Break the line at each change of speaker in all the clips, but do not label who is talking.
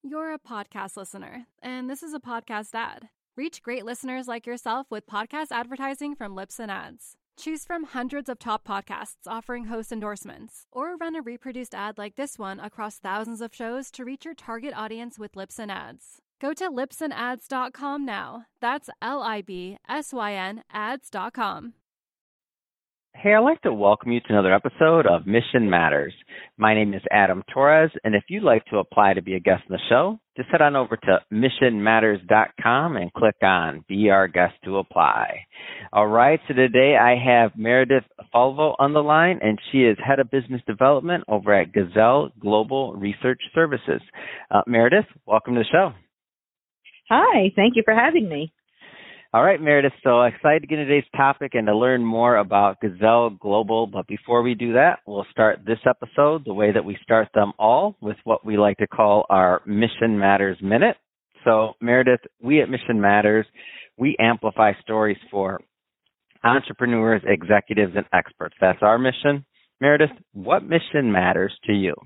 You're a podcast listener, and this is a podcast ad. Reach great listeners like yourself with podcast advertising from Libsyn Ads. Choose from hundreds of top podcasts offering host endorsements, or run a reproduced ad like this one across thousands of shows to reach your target audience with Libsyn Ads. Go to libsynads.com now. That's LIBSYN ads.com.
Hey, I'd like to welcome you to another episode of Mission Matters. My name is Adam Torres, and if you'd like to apply to be a guest on the show, just head on over to missionmatters.com and click on Be Our Guest to apply. All right, so today I have Meredith Falvo on the line, and she is Head of Business Development over at Gazelle Global Research Services. Meredith, welcome to the show.
Hi, thank you for having me.
All right, Meredith, so excited to get into today's topic and to learn more about Gazelle Global. But before we do that, we'll start this episode the way that we start them all, with what we like to call our Mission Matters Minute. So, Meredith, we at Mission Matters, we amplify stories for entrepreneurs, executives, and experts. That's our mission. Meredith, what mission matters to you?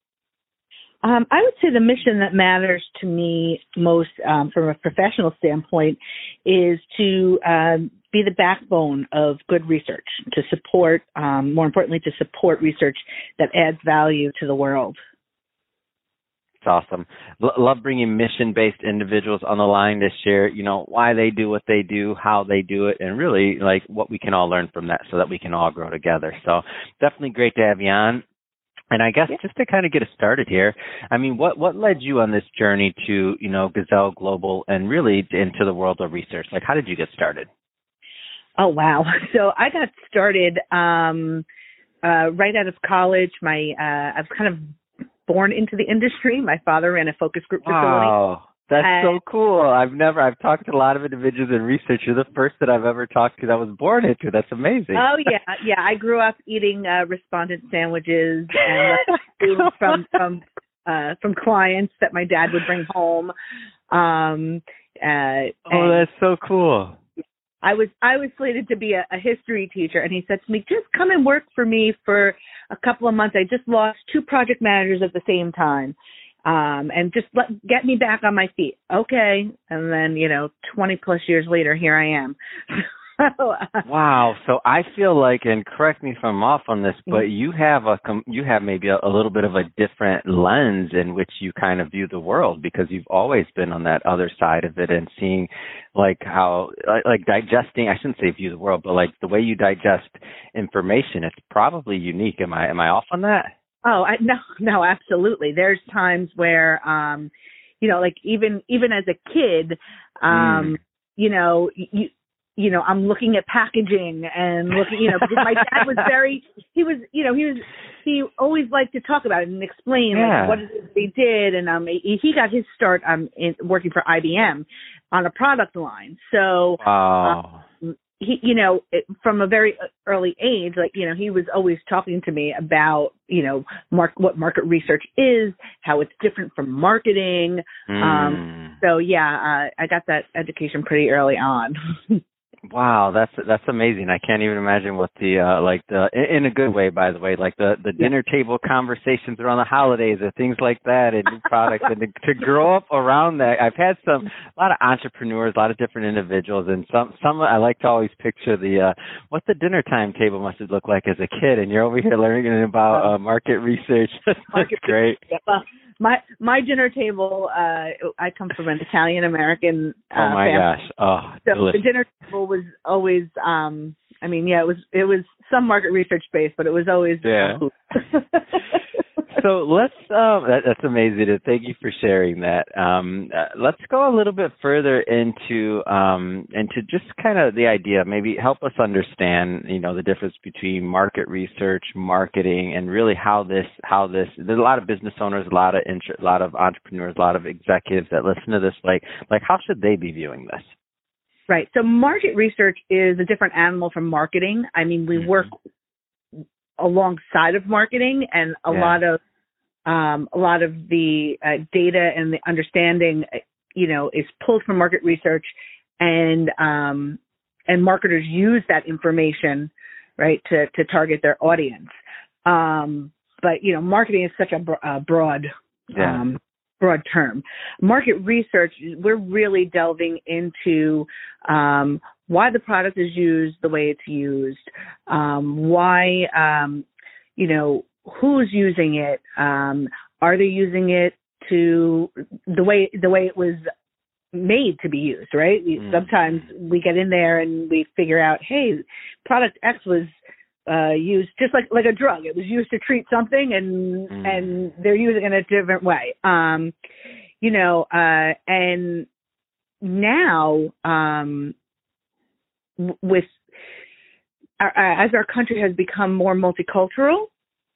I would say the mission that matters to me most from a professional standpoint is to be the backbone of good research, to support, more importantly, to support research that adds value to the world.
That's awesome. Love bringing mission-based individuals on the line to share, why they do what they do, how they do it, and really like what we can all learn from that so that we can all grow together. So definitely great to have you on. And I guess just to kind of get us started here, I mean, what led you on this journey to, Gazelle Global and really into the world of research? Like, how did you get started?
Oh, wow. So I got started right out of college. I was kind of born into the industry. My father ran a focus group facility.
Wow. That's so cool. I've talked to a lot of individuals in research. You're the first that I've ever talked to that was born into. That's amazing.
Oh, yeah. Yeah. I grew up eating respondent sandwiches and food from clients that my dad would bring home.
That's so cool.
I was slated to be a history teacher, and he said to me, just come and work for me for a couple of months. I just lost 2 project managers at the same time. And just get me back on my feet. Okay. And then, 20 plus years later, here I am.
Wow. So I feel like, and correct me if I'm off on this, but you have maybe a little bit of a different lens in which you kind of view the world, because you've always been on that other side of it and seeing like how, like digesting, I shouldn't say view the world, but like the way you digest information, it's probably unique. Am I off on that?
Oh, no, absolutely. There's times where, like even as a kid, I'm looking at packaging and looking, because my dad was he always liked to talk about it and explain like, what it is they did. And he got his start working for IBM on a product line. So, he, from a very early age, he was always talking to me about, what market research is, how it's different from marketing. So I got that education pretty early on.
Wow, that's amazing. I can't even imagine what the in a good way, by the way, like the dinner table conversations around the holidays or things like that, and new products, and to grow up around that. I've had a lot of entrepreneurs, a lot of different individuals, and some I like to always picture what the dinner time table must have looked like as a kid, and you're over here learning about market research. That's great.
Well, my dinner table, I come from an Italian American
oh my
family.
Gosh. Oh,
so
delicious.
The dinner table was always it was some market research based, but it was always food.
So let's that's amazing. Thank you for sharing that. Let's go a little bit further into just kind of the idea. Maybe help us understand, the difference between market research, marketing, and really how this. There's a lot of business owners, a lot of entrepreneurs, a lot of executives that listen to this. Like how should they be viewing this?
Right. So market research is a different animal from marketing. I mean, we work alongside of marketing, and a lot of the data and the understanding, is pulled from market research, and marketers use that information, right, to target their audience. But marketing is such a broad broad term. Market research, we're really delving into why the product is used the way it's used, why, who's using it, are they using it to the way it was made to be used, right? Sometimes we get in there and we figure out, hey, product X was used just like a drug. It was used to treat something, and they're using it in a different way. And now with as our country has become more multicultural,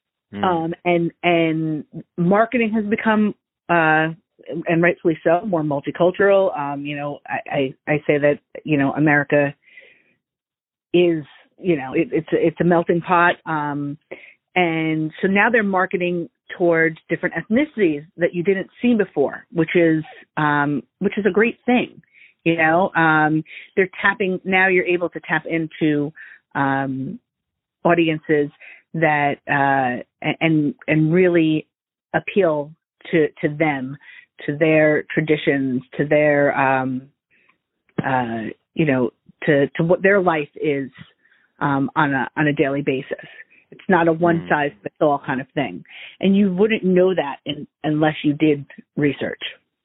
and marketing has become and rightfully so, more multicultural. I say that America is it's a melting pot, and so now they're marketing towards different ethnicities that you didn't see before, which is a great thing. They're tapping now. You're able to tap into audiences that and really appeal to them, to their traditions, to their to what their life is on a daily basis. It's not a one size fits all kind of thing, and you wouldn't know that unless you did research.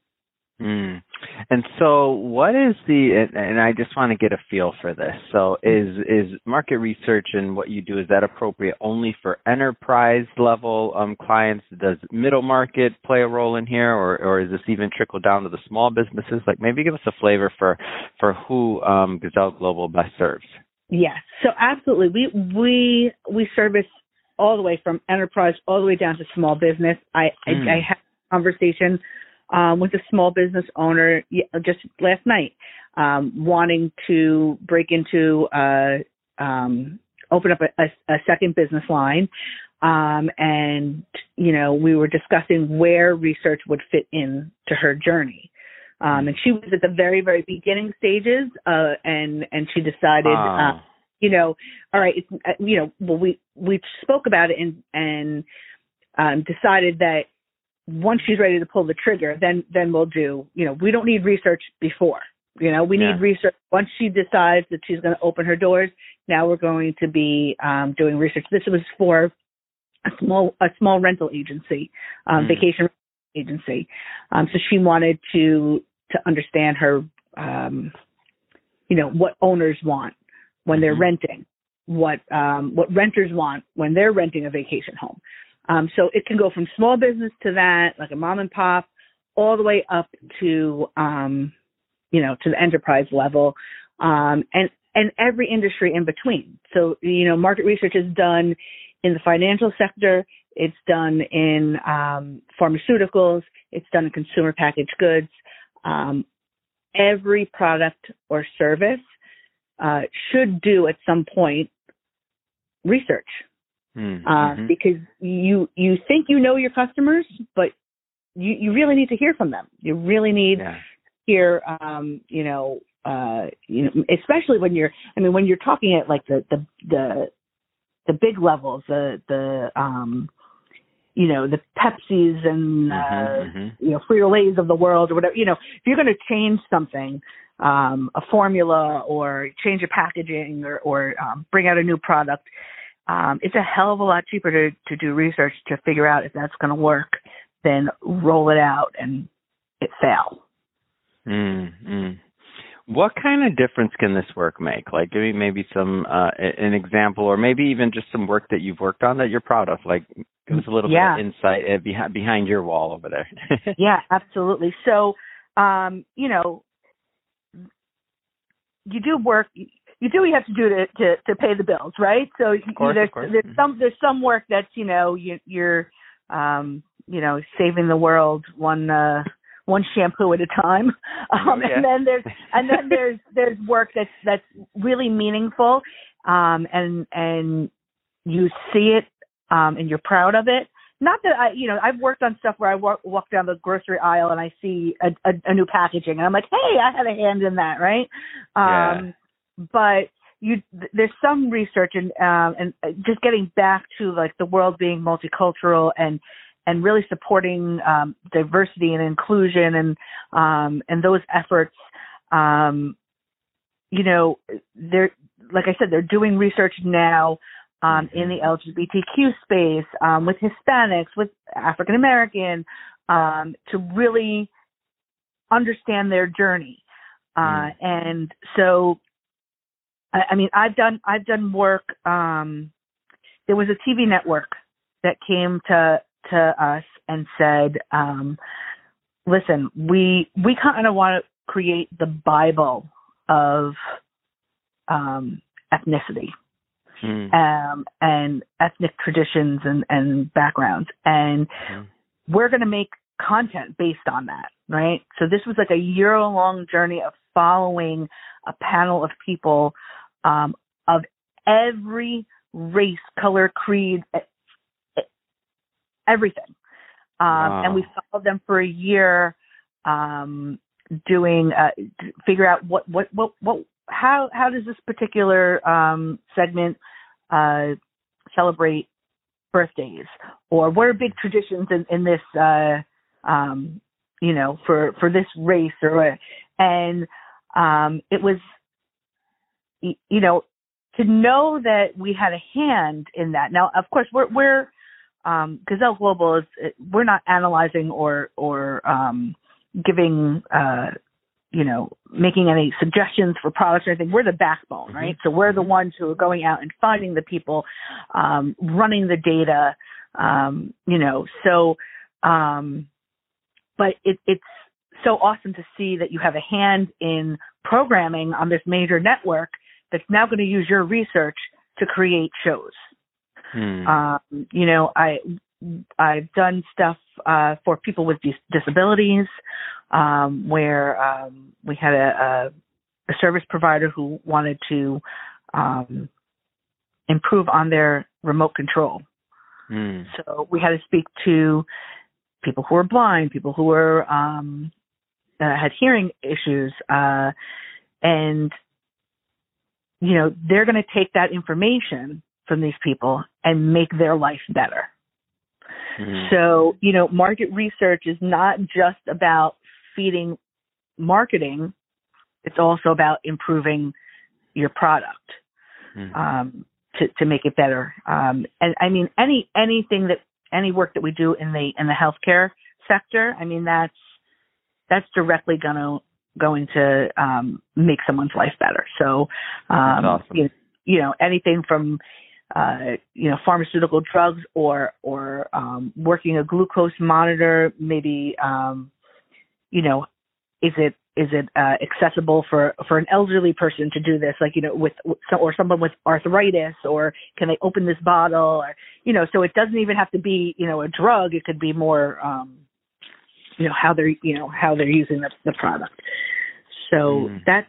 And so what is and I just want to get a feel for this. So is market research and what you do, is that appropriate only for enterprise level clients? Does middle market play a role in here, or is this even trickle down to the small businesses? Like, maybe give us a flavor for who Gazelle Global best serves.
Yes. So absolutely. We service all the way from enterprise all the way down to small business. I had a conversation with a small business owner just last night, wanting to break into, open up a second business line. And, we were discussing where research would fit in to her journey. And she was at the very, very beginning stages, and she decided, all right, we spoke about it and decided that once she's ready to pull the trigger, then we'll do, we don't need research before, we need research. Once she decides that she's going to open her doors, now we're going to be doing research. This was for a small rental agency, vacation agency. So she wanted to understand her, what owners want when they're renting, what renters want when they're renting a vacation home. So it can go from small business to that, like a mom and pop, all the way up to, to the enterprise level, and every industry in between. So, market research is done in the financial sector. It's done in pharmaceuticals. It's done in consumer packaged goods. Every product or service should do at some point research. Because you think your customers, but you really need to hear from them. You really need to hear, especially when you're talking at like the big levels, the Pepsis and Frito-Lays of the world or whatever. If you're going to change something, a formula or change a packaging or bring out a new product. It's a hell of a lot cheaper to do research to figure out if that's going to work than roll it out and it fail.
What kind of difference can this work make? Like, give me maybe some an example, or maybe even just some work that you've worked on that you're proud of. Like, give us a little bit of insight behind your wall over there.
Yeah, absolutely. So, you do work. You do what you have to do to pay the bills, right? So
of course.
There's some work that's you're saving the world one shampoo at a time, and then there's work that's really meaningful, and you see it, and you're proud of it. Not that I've worked on stuff where I walk down the grocery aisle and I see a new packaging and I'm like, hey, I had a hand in that, right? But there's some research and just getting back to like the world being multicultural and really supporting diversity and inclusion and those efforts. They're, like I said, they're doing research now in the LGBTQ space, with Hispanics, with African American, to really understand their journey. And so, I mean, I've done work. There was a TV network that came to us and said, listen, we kind of want to create the Bible of ethnicity and ethnic traditions and backgrounds. And we're going to make content based on that, right? So this was like a year-long journey of following a panel of people of every race, color, creed, everything. And we followed them for a year, doing figure out how does this particular segment celebrate birthdays, or what are big traditions in this for this race, and it was to know that we had a hand in that. Now, of course, we're Gazelle Global we're not analyzing or giving making any suggestions for products or anything. We're the backbone, right? So we're the ones who are going out and finding the people, running the data, but it's so awesome to see that you have a hand in programming on this major network that's now going to use your research to create shows. I've done stuff for people with disabilities, where we had a service provider who wanted to improve on their remote control. So we had to speak to people who were blind, people who were had hearing issues, and they're going to take that information from these people and make their life better. So, market research is not just about feeding marketing. It's also about improving your product, to make it better. And I mean, any work that we do in the healthcare sector, I mean, that's directly going to make someone's life better. So,
that's awesome.
Anything from pharmaceutical drugs or working a glucose monitor, maybe, is it accessible for an elderly person to do this, or someone with arthritis, or can they open this bottle, or, so it doesn't even have to be, a drug. It could be more, how they're using the product. So that's,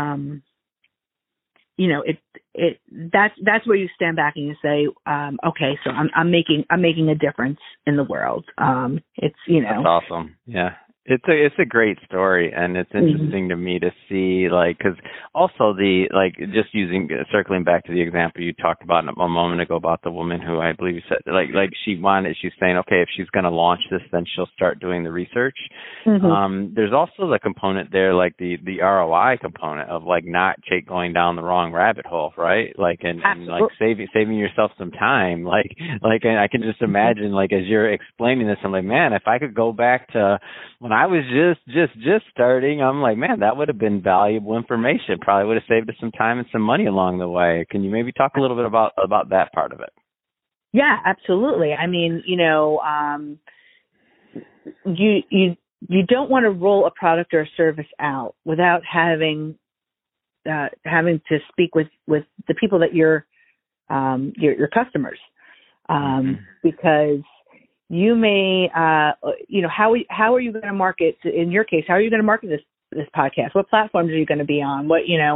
that's where you stand back and you say, okay, so I'm making a difference in the world. It's,
That's awesome. Yeah. It's a great story, and it's interesting to me to see, because also just circling back to the example you talked about a moment ago about the woman who I believe you said, she's saying, okay, if she's going to launch this, then she'll start doing the research. There's also the component there, the ROI component of not going down the wrong rabbit hole, right? And saving yourself some time. And I can just imagine, as you're explaining this, I'm like, man, if I could go back to when I was just starting, I'm like, man, that would have been valuable information. Probably would have saved us some time and some money along the way. Can you maybe talk a little bit about that part of it?
Yeah, absolutely. I mean, you don't want to roll a product or a service out without having to speak with the people that your customers, because you may, how are you going to market? In your case, how are you going to market this podcast? What platforms are you going to be on?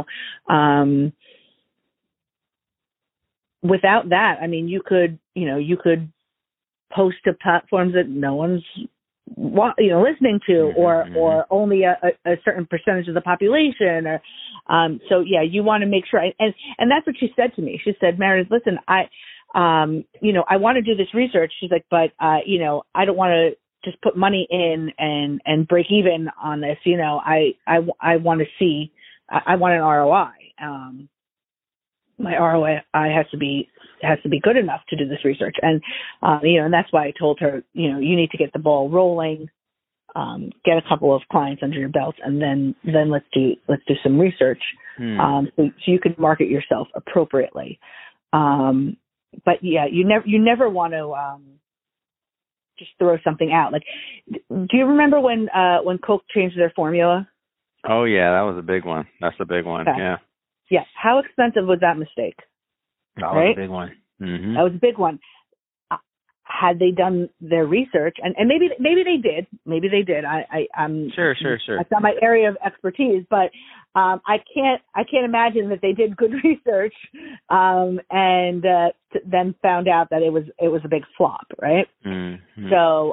Without that, I mean, you could post to platforms that no one's listening to, or only a certain percentage of the population, or so yeah, you want to make sure. And that's what she said to me. She said, Meredith, listen, I want to do this research. She's like, but I don't want to just put money in and break even on this. I want to see, I want an ROI. My ROI has to be good enough to do this research. And, and that's why I told her, you need to get the ball rolling, get a couple of clients under your belt, and then let's do some research, so you can market yourself appropriately. But yeah, you never want to, just throw something out. Like, do you remember when Coke changed their formula?
Oh yeah, that was a big one. That's a big one. Okay. Yeah.
Yeah. How expensive was that mistake?
That was a big one. Mm-hmm.
That was a big one. Had they done their research, and maybe they did. Maybe they did. I'm
sure.
That's not my area of expertise, but I can't imagine that they did good research, and then found out that it was a big flop, right?
Mm-hmm.
So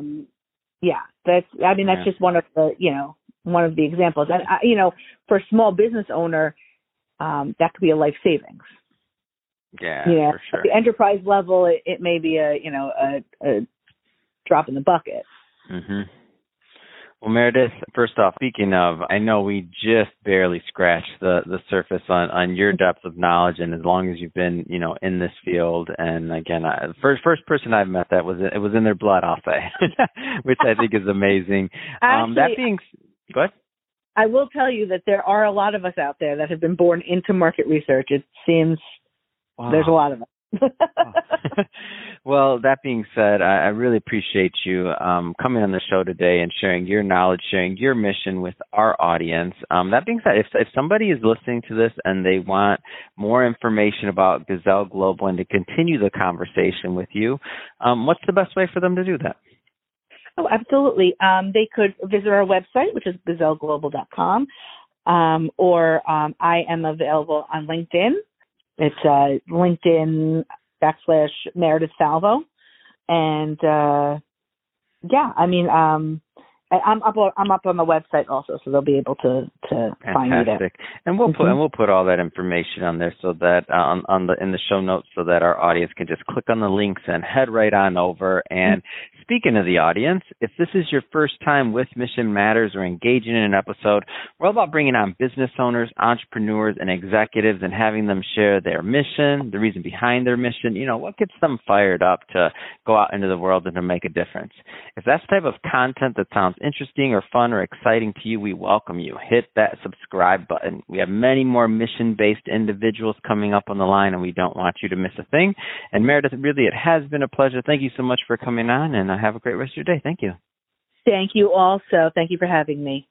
that's just one of the examples, and for a small business owner, that could be a life savings.
Yeah, for sure.
At the enterprise level, it may be a drop in the bucket.
Mm-hmm. Well, Meredith, first off, speaking of, I know we just barely scratched the surface on your depth of knowledge, and as long as you've been, in this field, and again, first person I've met that it was in their blood, I'll say, which I think is amazing.
Actually,
that being, go ahead.
I will tell you that there are a lot of us out there that have been born into market research. It seems. Wow. There's a lot of them.
Well, that being said, I really appreciate you coming on the show today and sharing your knowledge, sharing your mission with our audience. That being said, if somebody is listening to this and they want more information about Gazelle Global and to continue the conversation with you, what's the best way for them to do that?
Oh, absolutely. They could visit our website, which is gazelleglobal.com, or I am available on LinkedIn. It's LinkedIn /Meredith Salvo. And I'm up on the website also, so they'll be able to find me there.
And we'll put all that information on there so that in the show notes, so that our audience can just click on the links and head right on over. And speaking of the audience, if this is your first time with Mission Matters or engaging in an episode, we're all about bringing on business owners, entrepreneurs, and executives and having them share their mission, the reason behind their mission, what gets them fired up to go out into the world and to make a difference. If that's the type of content that sounds interesting or fun or exciting to you, we welcome you. Hit that subscribe button. We have many more mission-based individuals coming up on the line, and we don't want you to miss a thing. And Meredith, really, it has been a pleasure. Thank you so much for coming on, and have a great rest of your day. Thank you.
Thank you also. Thank you for having me.